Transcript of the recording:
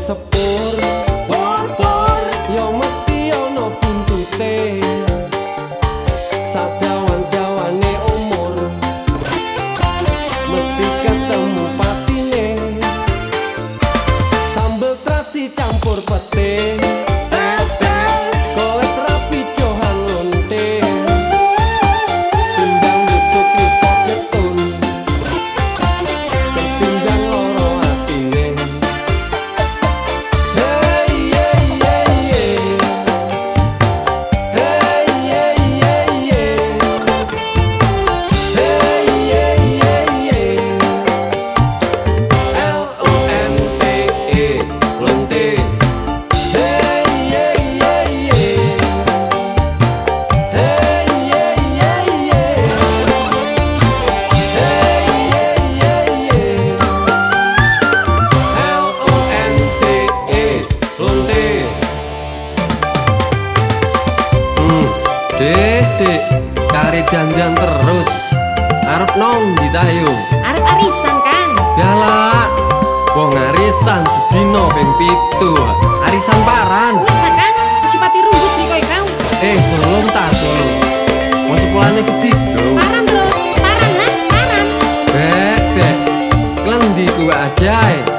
sepur por yo mesti ono buntute sadawan-dawane umur mesti ketemu patine sambel terasi campur pete kolet rapi johan lonte timbang busuk kita ketun ketimbang loro atine. Dek, kare janjian terus. Arep nong ditayu. Arep arisan kan? Yalah, wong arisan sedino ping 7. Arisan paran. Wis ta kan? Cepati rumput nih kowe kau. Solom ta solo. Mau sepulane ketiga. Paran terus, paran ha, paran. Dek, klendi kuwe aja.